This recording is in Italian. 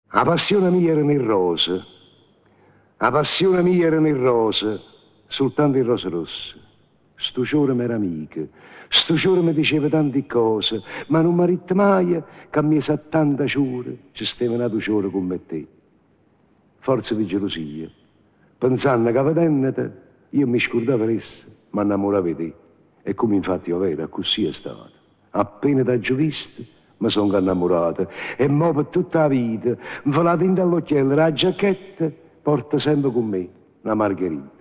La passione mia era nel rosa, la passione mia era nel rosa, soltanto il rosa rosso. Sto giorno mi era amica, sto giorno mi diceva tante cose, ma non mi ha detto mai che a me 70 giorni ci stava nato giorno come te. Forza di gelosia, pensando che vedendoti io mi scordavo essa, ma innamoravo di te. E come infatti io vero, così è stato. Appena t'ho visto, mi sono innamorato. E mo per tutta la vita, mi fa la tinta all'occhiello, la giacchetta, porta sempre con me una margherita.